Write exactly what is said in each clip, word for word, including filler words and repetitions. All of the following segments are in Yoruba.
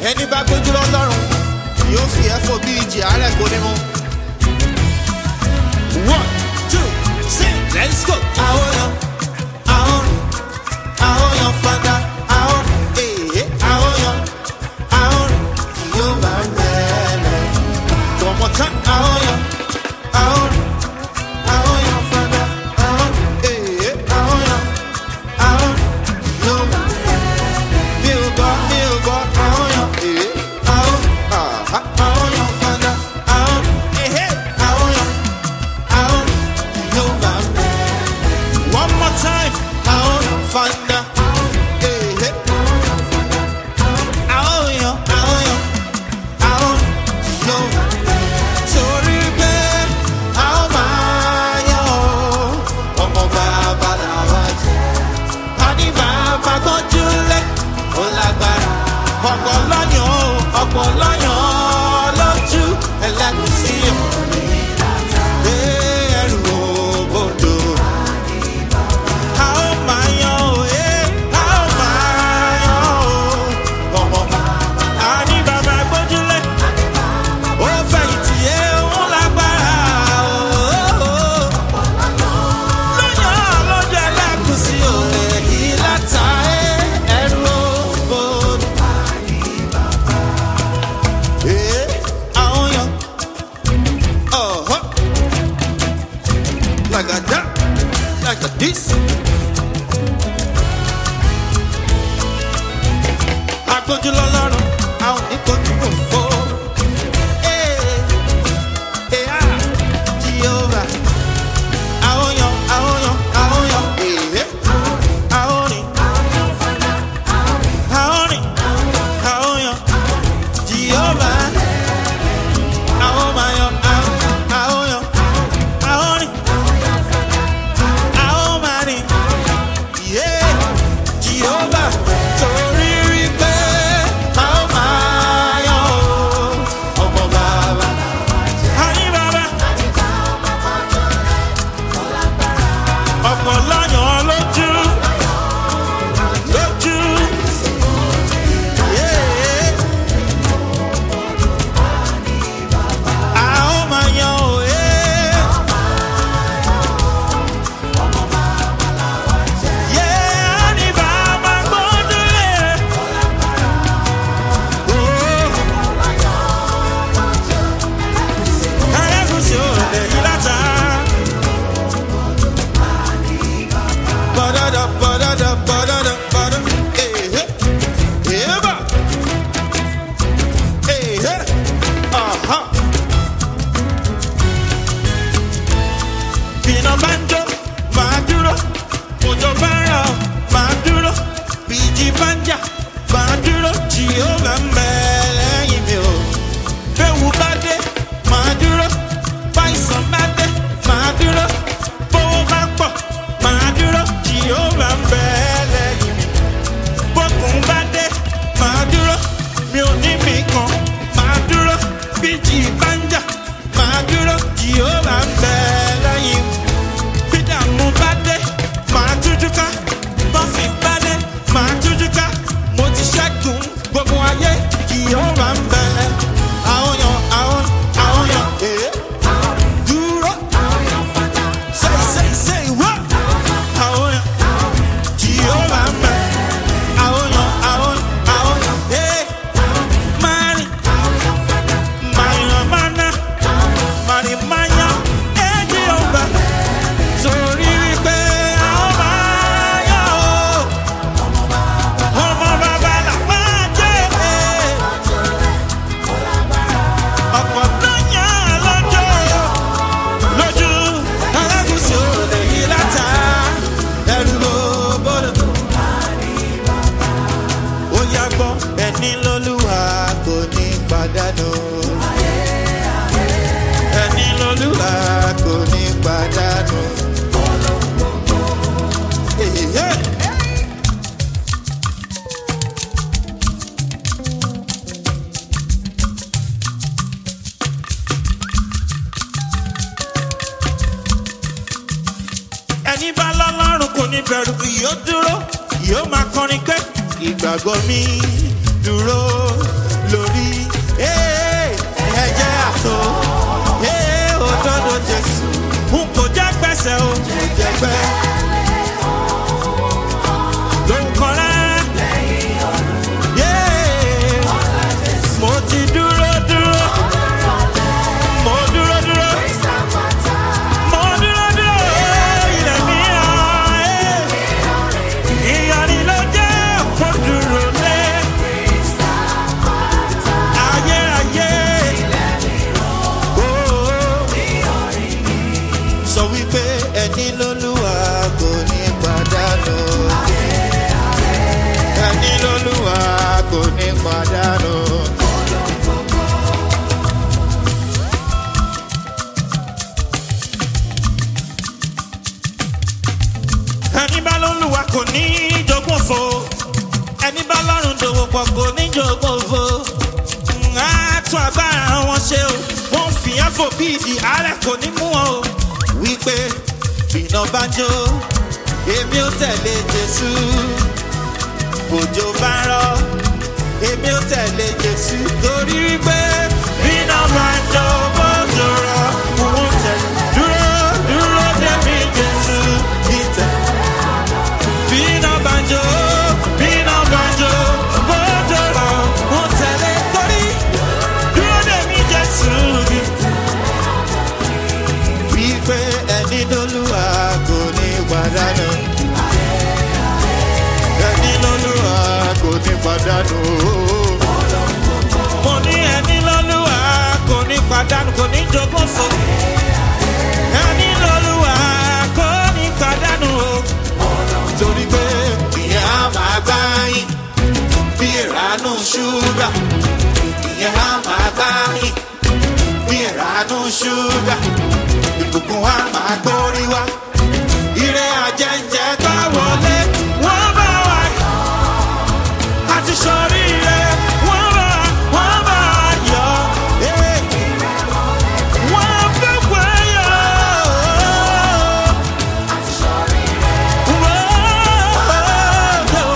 ẹni bá gbójú lọ́lọ́run yóò fi ẹ̀fọ́ bí ìjì àárẹ̀ kò ní mú. one two sing let's go. àwọn yan àwọn àwọn yan fada àwọn èyí àwọn yan àwọn yóò bá mẹ́lẹ̀. one more time. àwọn yan àwọn àwọn yan fada àwọn èyí àwọn yan àwọn yóò bá mẹ́lẹ̀. mi ò gbọ́ mi ò gbọ́ àwọn yan èyí àwọn àwọn yan fada àwọn èyí àwọn yan àwọn yóò bá mẹ́lẹ̀. one more time. àwọn yan fada. ọ̀pọ̀ lọ́yàn ọ̀pọ̀ lọ́yàn lójú ẹlẹ́gùsí ẹrù òbòdò. a ó máa yan o a ó máa yan o ọmọ a ní bàbá gbójúlé ó fẹ̀yìntì yé òun lágbára o. lọ́yàn lójú ẹlẹ́gùsí o èyí látà ẹrù òbòdò. Like a that, like a this. I go to Lolano, I only go to Mufo. Hey, hey, ah, Jehovah. I own you, I own you, I own you. Hey, I own it, I own it, I own you, Jehovah. I own my own, I own you, I own it. ẹni bá lọ́lọ́run kò ní bẹ̀rù yóò dúró yóò máa kọrin pé ìgbàgbọ́ mi dúró ẹ̀jẹ̀ àtò òdodo Jésù n kò jẹ́ gbèsè o jẹ́ gbẹ́ ló ń kọ́ra mo ti dúró dúró mo dúró dúró mo dúró dúró ilẹ̀ mi hàn ìyàní ló jẹ́ kó dúró lé ayérayé sọ wípé ẹni lólúwa kò ní pàdánù ẹni lólúwa kò ní pàdánù. ẹni bá lólúwa kò ní jogún òfo ẹni bá lọ́rùn dòwò pọ̀ kò ní jogún òfo á tún agbára wọn ṣe o wọ́n fi ẹ̀fọ́ bí ìdí àárẹ̀ kò ní mú wọn o wípé iná bá jó èmi ò tẹ̀lé Jésù òjò bá rọ̀ èmi ò tẹ̀lé Jésù torí wípé iná bá jó bójò rọ̀ òun tẹ̀lé dúró dúró débi Jésù ìtẹ̀ iná bá jó iná bá jó bójò rọ̀ òun tẹ̀lé torí dúró débi Jésù wípé ẹni lólúwa kò ní pàdánù ẹni lólúwa kò ní pàdánù mo ní ẹni lólúwa kò ní pàdánù kò ní jogún fún ẹni lólúwa kò ní pàdánù torí pé ìyẹn á máa gbá yín bí ìránú ṣúgà ìyẹn á máa gbá yín bí ìránú ṣúgà ìbùkún wa máa gbórí wá ire àjẹjẹ bá wọlé wọ́n bá wà àti sọrí ire wọ́n bá wọ́n bá yọ wọ́n bá wà yọ àti sọrí ire wọ́n bá yọ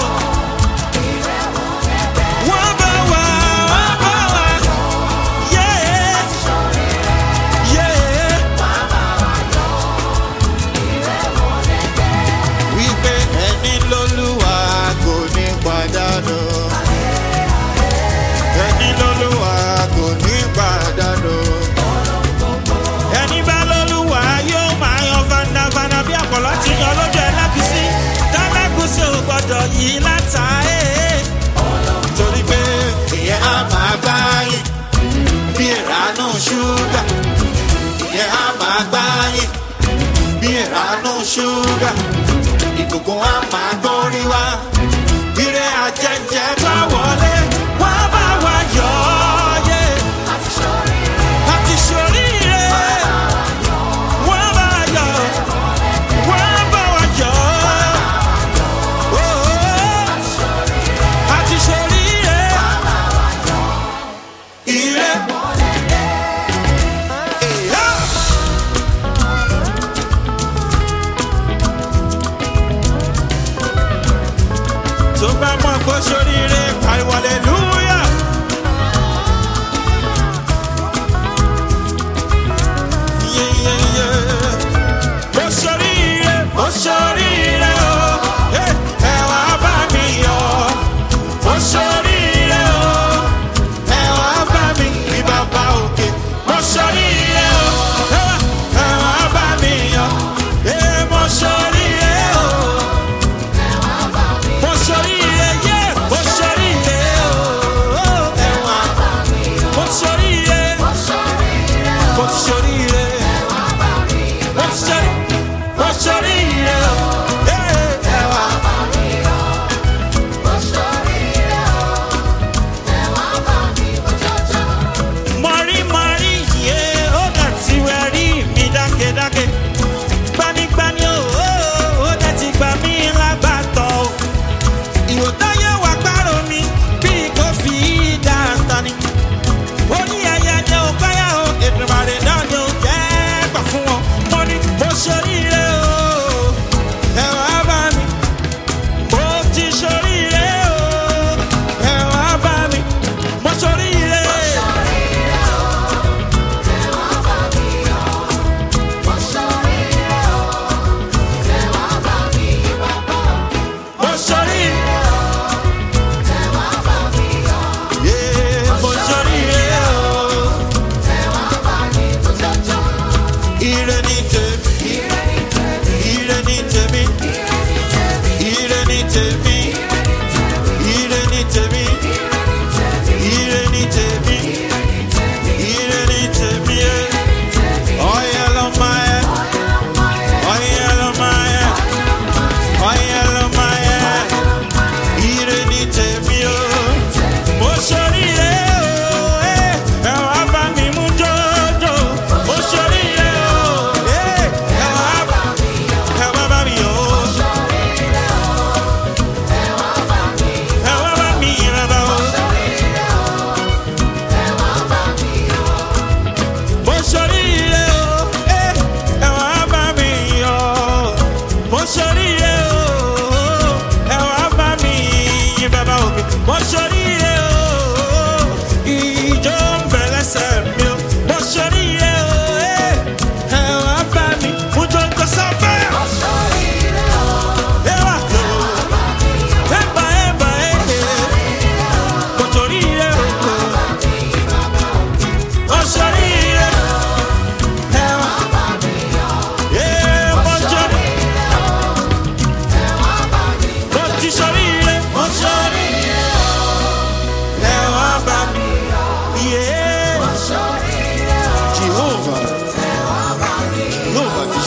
wọ́n bá wà wọ́n bá wà yẹ yẹ. wípé ẹni lólúwa kò ní pàdánù ẹni lólúwa kò ní pàdánù ẹni bá lólúwa yóò máa yan fandafanda bí àpọ̀lọ́ ti yan lójú ẹlẹ́gùsí dálágùsí ò gbọ́dọ̀ yí látà ẹ́ torí pé ìyẹn á máa gbá yín bí ìránú ṣúgà ìyẹn á máa gbá yín bí ìránú ṣúgà ìgbògbò wa máa gbórí wá ire àjẹjẹ bá wọlé wá bá wa yọ yé àti ṣoríire wá bá wa yọ wá bá wa yọ àti ṣoríire ire. tó bá mọ̀ kó ṣoríire pariwo hallelujah. Yeah, yeah, yeah. mo ṣoríire mo ṣoríire o ẹ wá bá mi yọ̀ mo ṣoríire o ẹ wá bá mi rí bàbá òkè mo ṣoríire o ẹ wá bá mi yọ̀ mo ṣoríire o. Mo ṣoríire, yeah, mo ṣoríire, oh.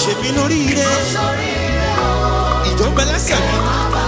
ṣe mí lóríire ìjọ ń bẹ lẹ́sẹ̀ mi